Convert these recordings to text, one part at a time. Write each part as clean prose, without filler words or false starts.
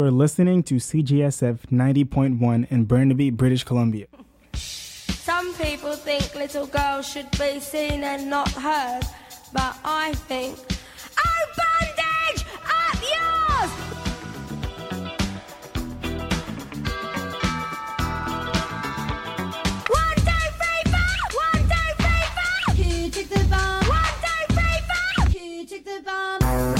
You're listening to CGSF 90.1 in Burnaby, British Columbia. Some people think little girls should be seen and not heard, but I think, oh, bandage, up yours! One, two, three, four! One, two, three, four! Who took the bomb? One, two, three, four! Who took the bomb?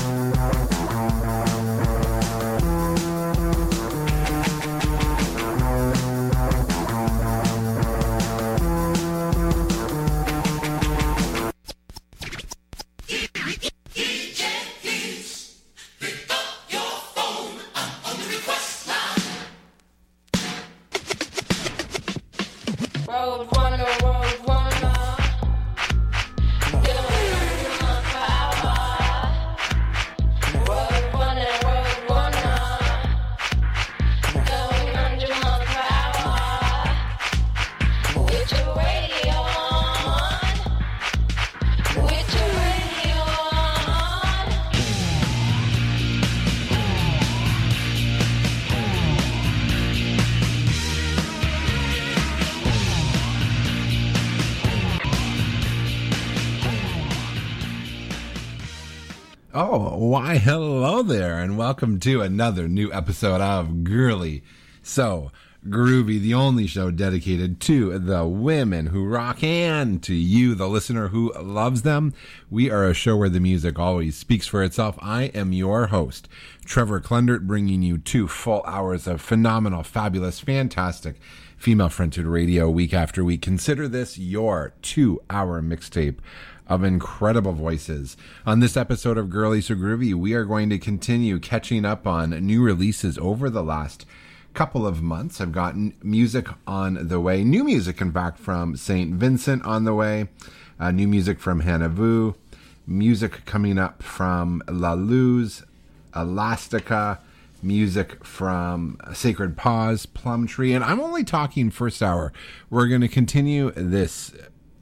Oh, why hello there, and welcome to another new episode of Girly So Groovy, the only show dedicated to the women who rock and to you, the listener who loves them. We are a show where the music always speaks for itself. I am your host, Trevor Klendert, bringing you 2 full hours of phenomenal, fabulous, fantastic female-fronted radio week after week. Consider this your 2-hour mixtape of incredible voices. On this episode of Girly So Groovy, we are going to continue catching up on new releases over the last couple of months. I've got music on the way, new music in fact from St. Vincent on the way, new music from Hannah Vu, music coming up from La Luz, Elastica, music from Sacred Paws, Plum Tree, and I'm only talking first hour. We're going to continue this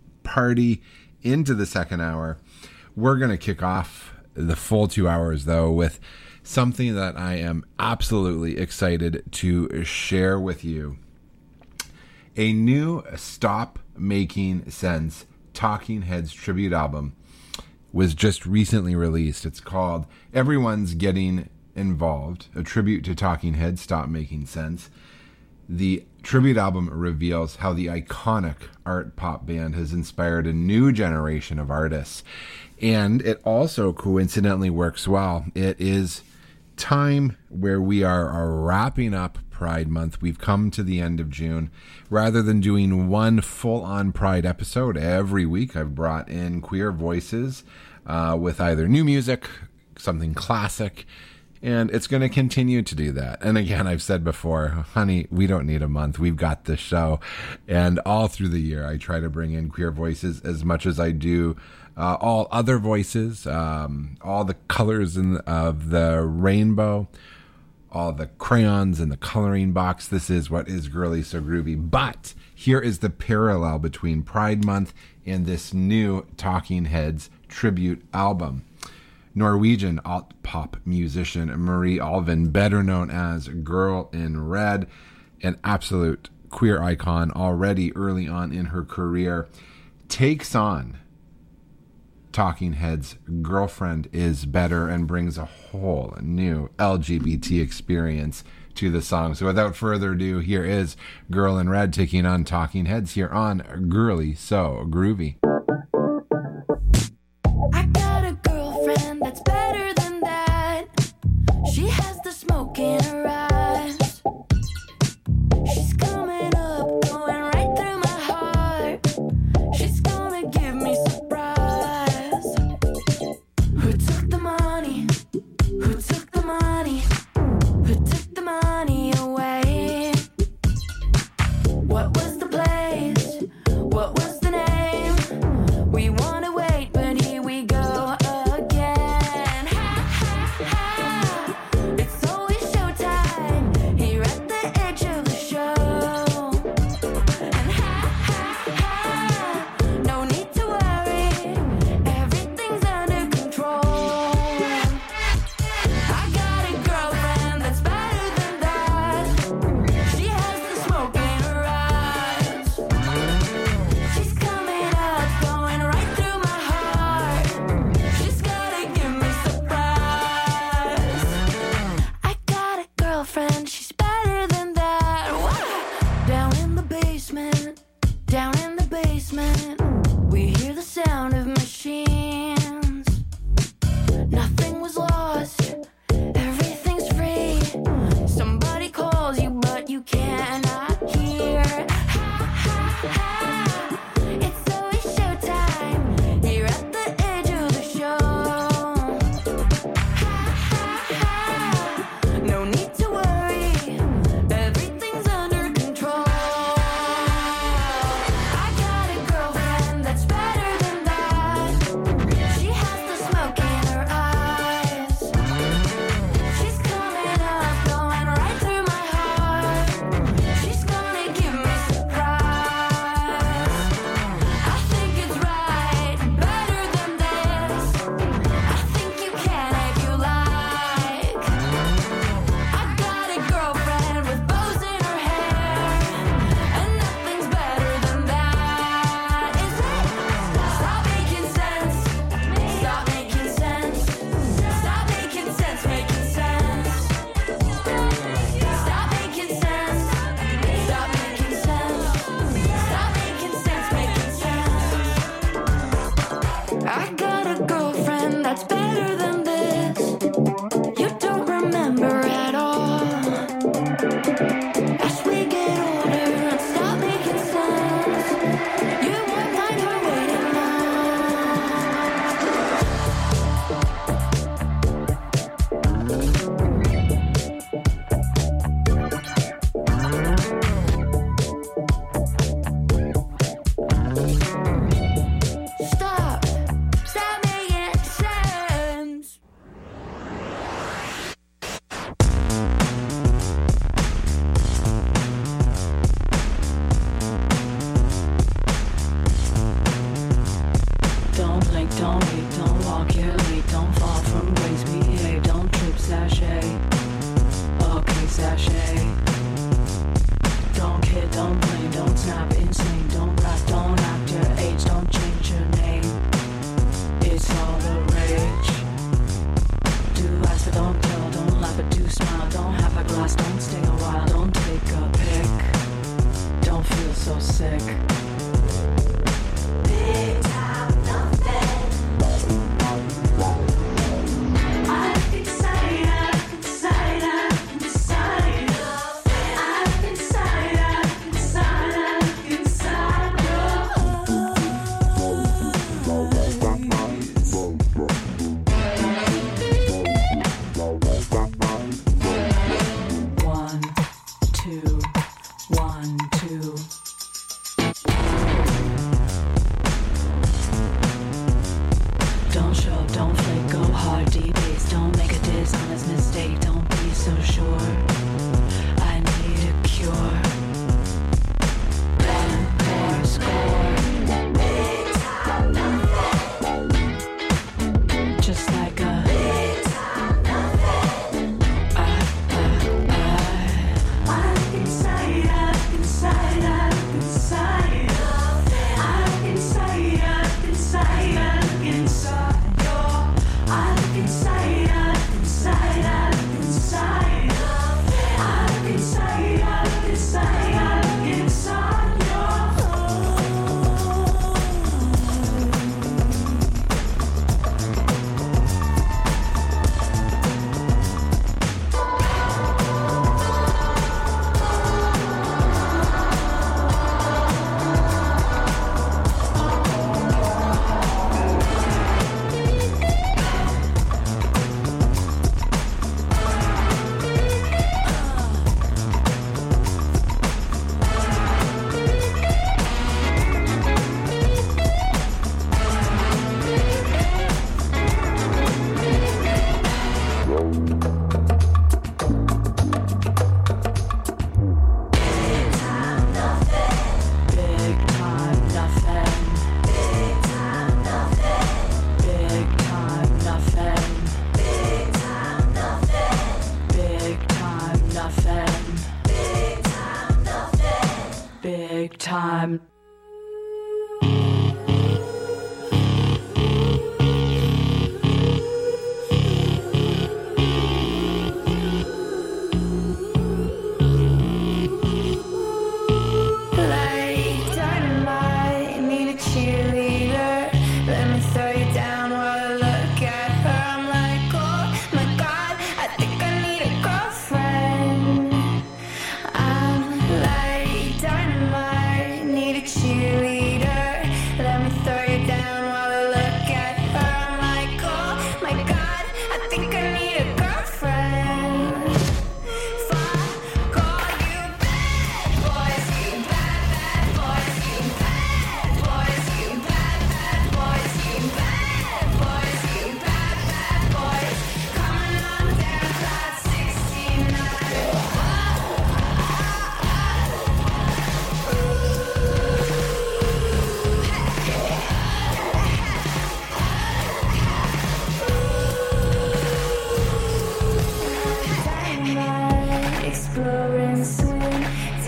party into the second hour. We're going to kick off the full 2 hours, though, with something that I am absolutely excited to share with you. A new Stop Making Sense Talking Heads tribute album was just recently released. It's called Everyone's Getting Involved, a tribute to Talking Heads, Stop Making Sense. The tribute album reveals how the iconic art pop band has inspired a new generation of artists. And it also coincidentally works well. It is time where we are wrapping up Pride Month. We've come to the end of June. Rather than doing one full-on Pride episode every week, I've brought in queer voices with either new music, something classic, and it's going to continue to do that. And again, I've said before, honey, we don't need a month. We've got this show. And all through the year, I try to bring in queer voices as much as I do all other voices, all the colors of the rainbow, all the crayons in the coloring box. This is what is Girly So Groovy. But here is the parallel between Pride Month and this new Talking Heads tribute album. Norwegian alt-pop musician Marie Alvin, better known as Girl in Red, an absolute queer icon already early on in her career, takes on Talking Heads' Girlfriend is Better and brings a whole new LGBT experience to the song. So without further ado, here is Girl in Red taking on Talking Heads here on Girly So Groovy. I got a girlfriend that's better than that. She has the smoke in her eyes. She's coming up, going right through my heart. She's gonna give me surprise. Who took the money? Who took the money? Who took the money away? What was the place? What was the name? We wanna wait, but here we go again. Ha ha ha! It's always showtime. girlfriend, she's better than that. Wow. Down in the basement, down in the basement, we hear the sound of machines. Nothing was lost, everything's free. Somebody calls you, but you cannot hear. Ha, ha, ha. It's always showtime. You're at the edge of the show. Ha, ha, ha. No need to worry. Everything's under control. I got a girlfriend that's better than that. She has the smoke in her eyes. She's coming up, going right through my heart. She's gonna give me surprise. I think it's right, better than this. I think you can if you like. I got a girlfriend with bows in her hair, and nothing's better than that. Is it? Stop making sense. Stop making sense. Stop making sense, making sense. Stop making sense. Stop making sense. Stop making sense, making sense. I got a girlfriend that's better than this. You don't remember at all. As we get older and stop making sense, you won't find her waiting Stop. Stop making sense. Don't blink, don't wait, don't walk here late, don't fall from grace, behave, don't trip, sashay. Okay, sashay. Don't kid, don't blame, don't snap, insane, don't rap, don't act your age, don't change your name. It's all the rage. Do ask but don't tell, don't laugh but do smile, don't have a glass, don't stay a while, don't take a pic. Don't feel so sick. Big time, nothing. I can say, I can say, I can decide. I can say, I can decide, I can decide. One, two, 1, 2. Don't show, don't flake, go hard, debase. Don't make a dishonest mistake, don't be so sure. I need a cure. Pen or score. Big time, nothing. Just like a big time, nothing. I can say, I can say, I can say. I can say, I can say, I can say. I can say, I can say, I can say. I can say, I can say, I can say. Big time, nothing. Big time, nothing. Big time, nothing. Big time, nothing. Big time, nothing. Big time, nothing. Big time.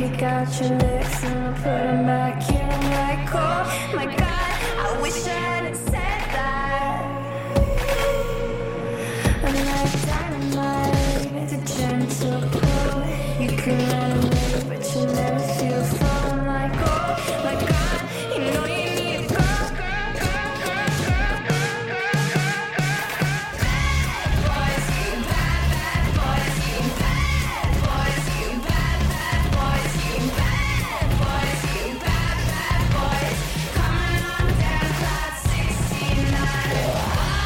Take out your licks and I'll put them back in like, oh my God, I wish I hadn't said that. I'm like dynamite, it's a gentle pull. You can run away, but you never feel full. I'm like, oh my God, you know you need a girl, girl, girl, girl, girl, girl, girl, girl, girl. Bad boys, you bad, bad boys, you bad boys, you bad, bad boys, you bad boys, you bad, bad boys. Coming on down Cloud 69.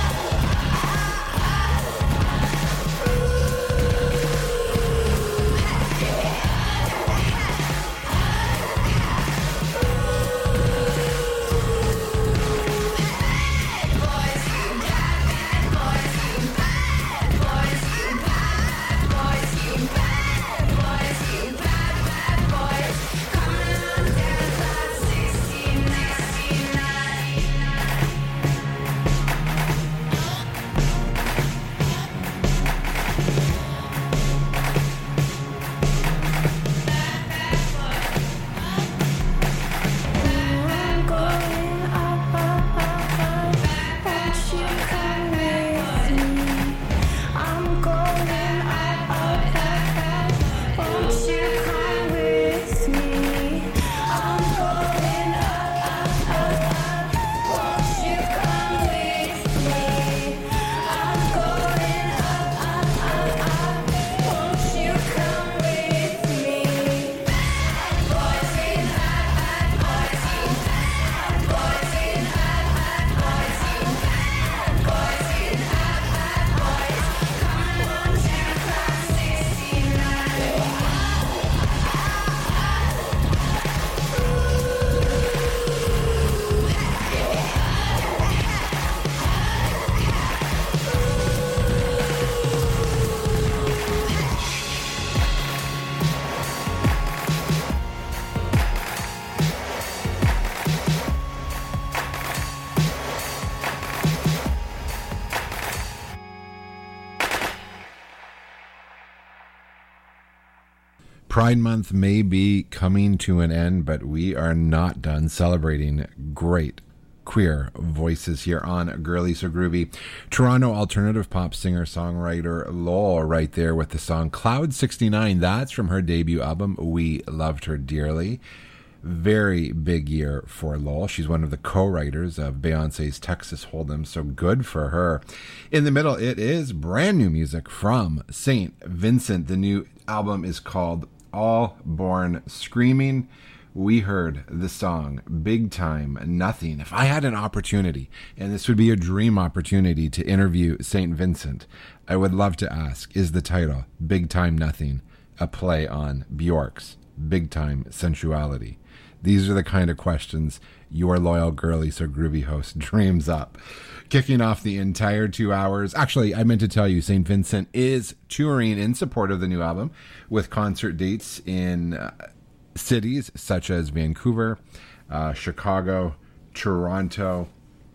Pride Month may be coming to an end, but we are not done celebrating great queer voices here on Girly So Groovy. Toronto alternative pop singer-songwriter Lol right there with the song Cloud 69. That's from her debut album, We Loved Her Dearly. Very big year for Lol. She's one of the co-writers of Beyonce's Texas Hold'em, so good for her. In the middle, it is brand new music from St. Vincent. The new album is called All Born Screaming. We heard the song Big Time Nothing. If I had an opportunity, and this would be a dream opportunity to interview St. Vincent, I would love to ask, is the title Big Time Nothing a play on Bjork's Big Time Sensuality? These are the kind of questions your loyal Girly So Groovy host dreams up. Kicking off the entire 2 hours. Actually, I meant to tell you, St. Vincent is touring in support of the new album with concert dates in cities such as Vancouver, Chicago, Toronto,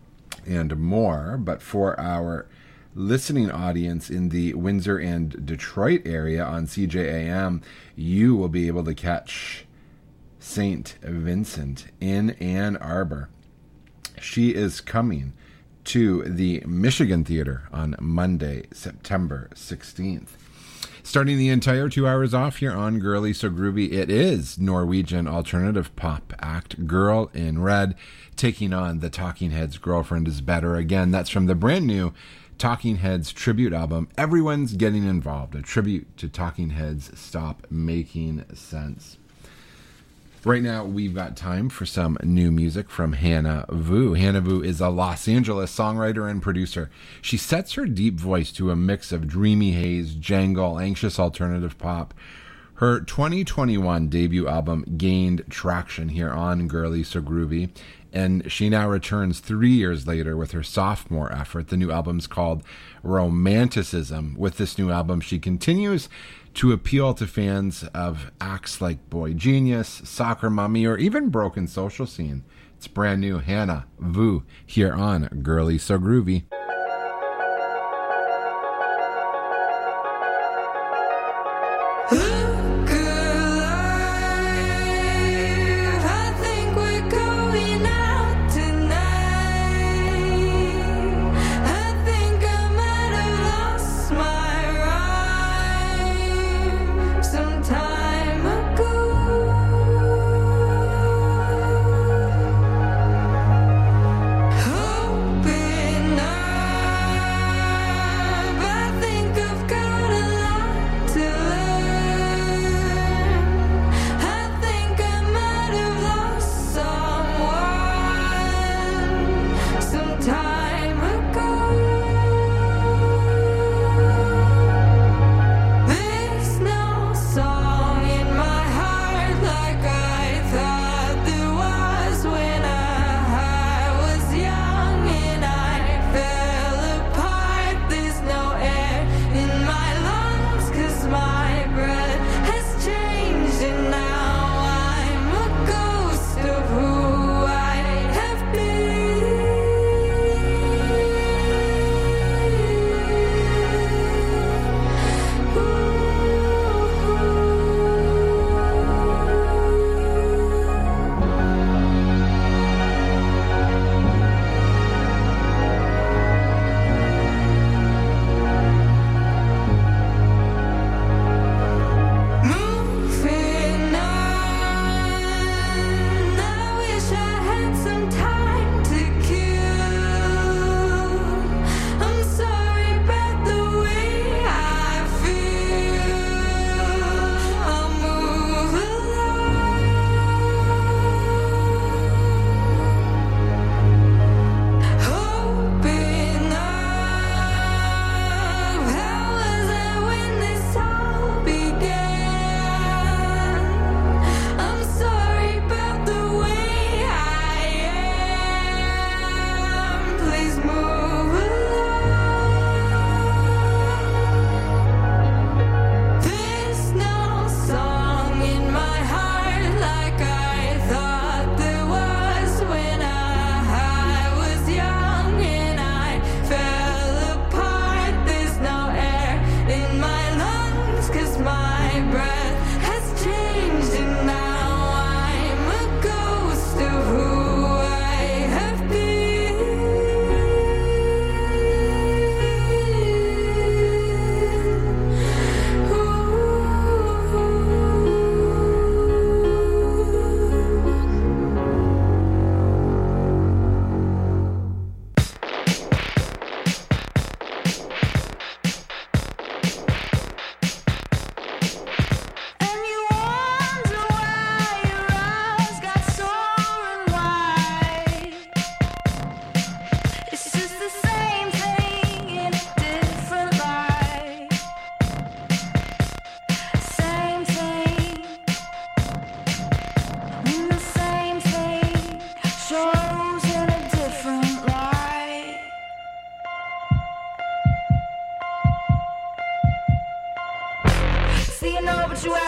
and more. But for our listening audience in the Windsor and Detroit area on CJAM, you will be able to catch St. Vincent in Ann Arbor. She is coming to the Michigan Theater on Monday, September 16th. Starting the entire 2 hours off here on Girly So Groovy, it is Norwegian alternative pop act Girl in Red taking on the Talking Heads' Girlfriend Is Better. Again, that's from the brand new Talking Heads tribute album, Everyone's Getting Involved, a tribute to Talking Heads' Stop Making Sense. Right now, we've got time for some new music from Hannah Vu. Hannah Vu is a Los Angeles songwriter and producer. She sets her deep voice to a mix of dreamy haze, jangle, anxious alternative pop. Her 2021 debut album gained traction here on Girly So Groovy, and she now returns 3 years later with her sophomore effort. The new album's called Romanticism. With this new album, she continues to appeal to fans of acts like Boy Genius, Soccer Mommy, or even Broken Social Scene. It's brand new Hannah Vu here on Girly So Groovy. Look alive.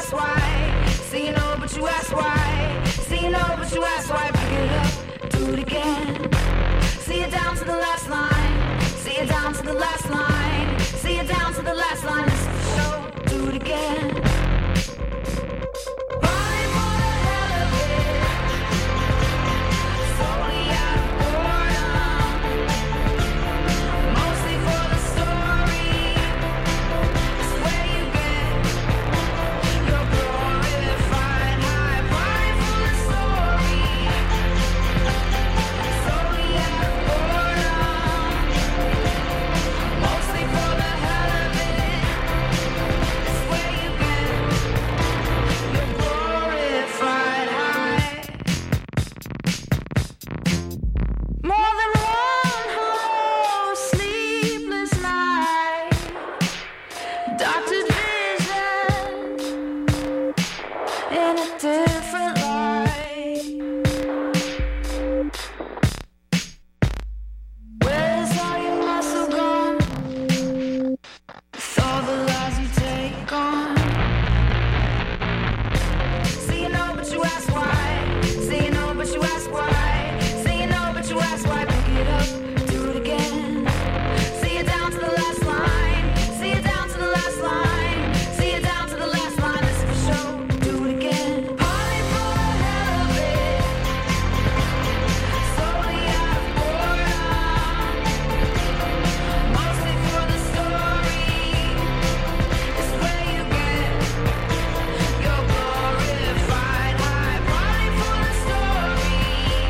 ask why. Say you know, but you ask why. Say you know, but you ask why. Pick it up, do it again. See it down to the last line. See it down to the last line. See it down to the last line. This is the show, do it again. Running for the hell of it. Solely out of boredom. Mostly for the story. It's where you get your glorified high. Running for the story. Solely out of boredom. Mostly for the hell of it. It's where you get your glorified high. More than one whole sleepless night. Doctored vision in a different light. Where's all your muscle gone? With all the lies you take on. Say you know, but you ask why. Say you know, but you ask why. Say you know, but you ask why. Pick it up, do it again. See it down to the last line. See it down to the last line. See it down to the last line. This is the show, do it again. Party for the hell of it. Solely out of boredom. Mostly for the story. It's where you get your glorified high. Party for the story.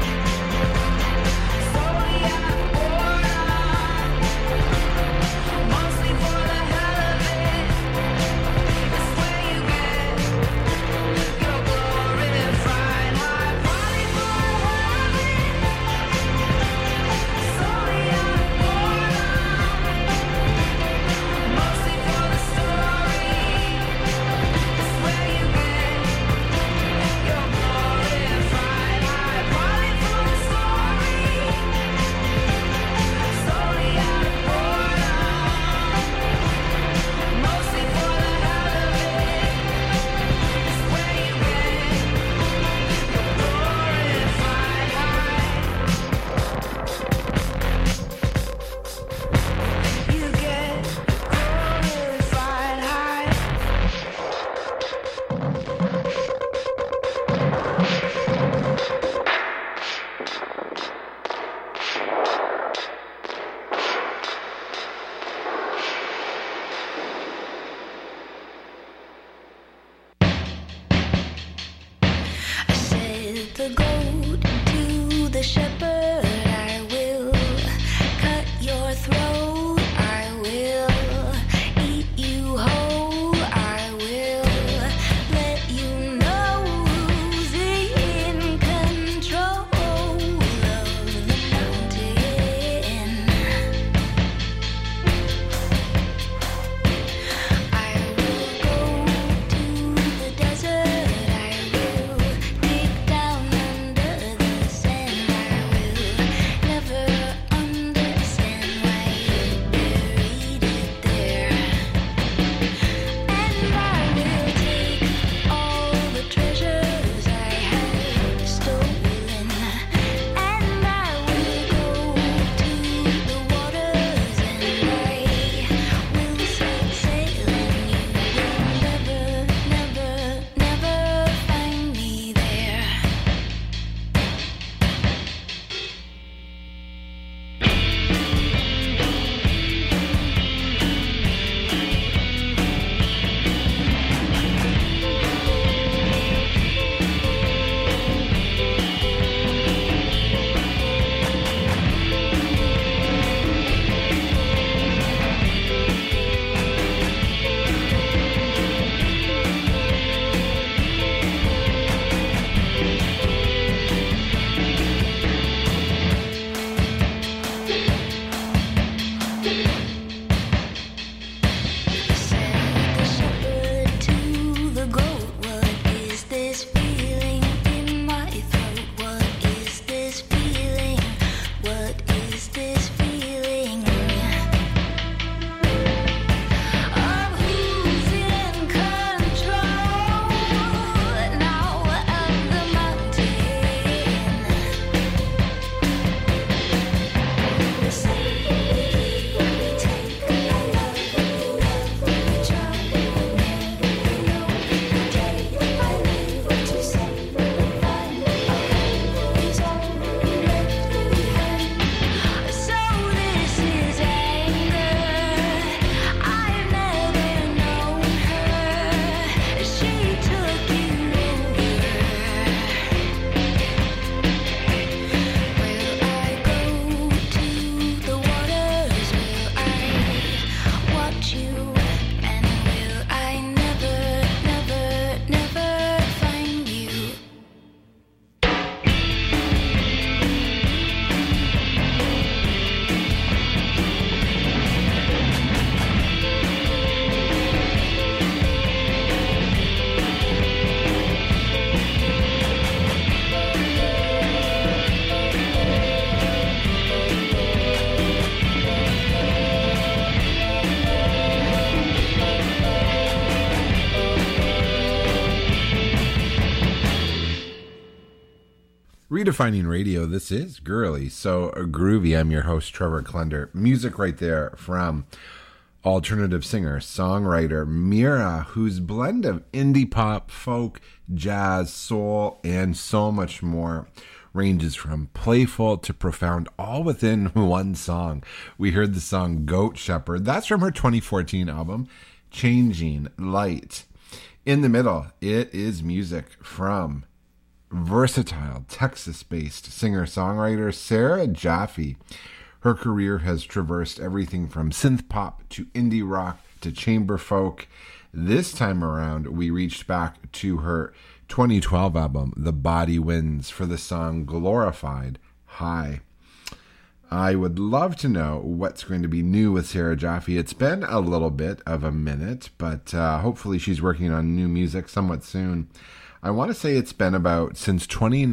Solely out of boredom. Mostly for the hell of it. It's where you get your glorified high. Party for the hell of it. Solely out of boredom. Mostly for the story. It's where you get your glorified high. Party for the story. Solely out of boredom. Mostly for the hell of it. It's where you get your glorified high. You get glorified high. I said the goat to the shepherd, I will cut your throat, I will eat you whole, I will let you know who's in control of the mountain. I will go to the desert, I will dig down under Redefining radio, this is Girly So Groovy. I'm your host, Trevor Klender. Music right there from alternative singer, songwriter Mira, whose blend of indie pop, folk, jazz, soul, and so much more ranges from playful to profound, all within one song. We heard the song Goat Shepherd. That's from her 2014 album, Changing Light. In the middle, it is music from versatile Texas-based singer-songwriter Sarah Jaffe. Her career has traversed everything from synth pop to indie rock to chamber folk. This time around, we reached back to her 2012 album, The Body Wins, for the song Glorified High. I would love to know what's going to be new with Sarah Jaffe. It's been a little bit of a minute, but hopefully she's working on new music somewhat soon. I want to say it's been about since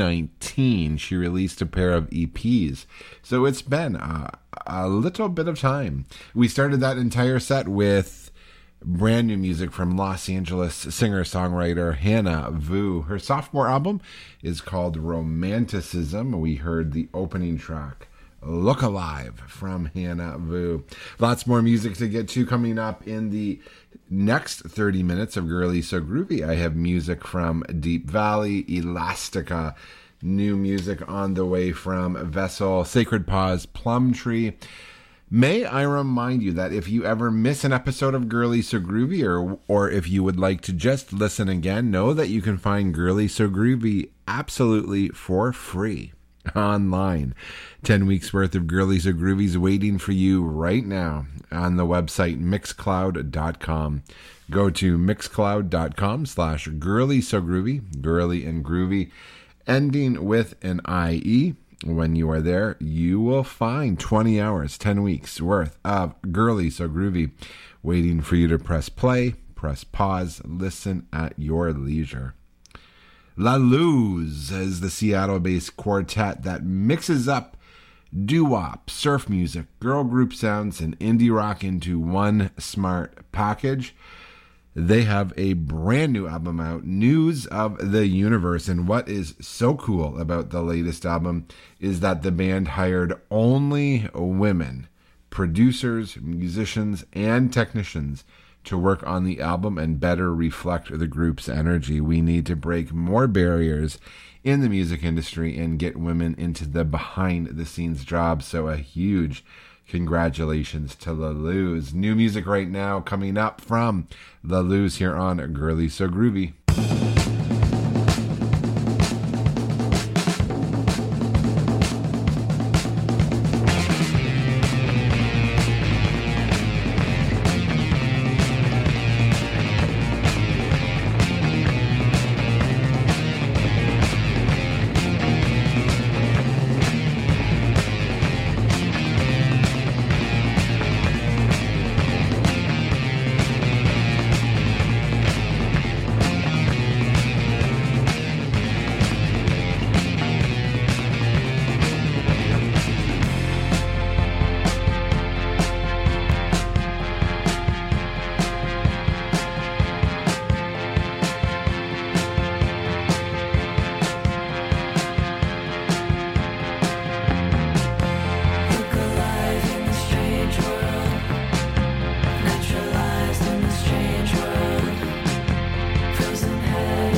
2019 she released a pair of EPs. So it's been a little bit of time. We started that entire set with brand new music from Los Angeles singer-songwriter Hannah Vu. Her sophomore album is called Romanticism. We heard the opening track, Look Alive, from Hannah Vu. Lots more music to get to coming up in the next 30 minutes of Girly So Groovy. I have music from Deep Valley, Elastica, new music on the way from Vessel, Sacred Paws, Plum Tree. May I remind you that if you ever miss an episode of Girly So Groovy, or if you would like to just listen again, know that you can find Girly So Groovy absolutely for free online. 10 weeks worth of Girly So Groovy's waiting for you right now on the website mixcloud.com. Go to mixcloud.com/Girly So Groovy, girly and groovy, ending with an IE. When you are there, you will find 20 hours, 10 weeks worth of Girly So Groovy waiting for you to press play, press pause, listen at your leisure. La Luz is the Seattle-based quartet that mixes up doo-wop, surf music, girl group sounds, and indie rock into one smart package. They have a brand new album out, News of the Universe, and what is so cool about the latest album is that the band hired only women, producers, musicians, and technicians to work on the album and better reflect the group's energy. We need to break more barriers in the music industry and get women into the behind-the-scenes jobs. So a huge congratulations to La Luz. New music right now coming up from La Luz here on Girly So Groovy.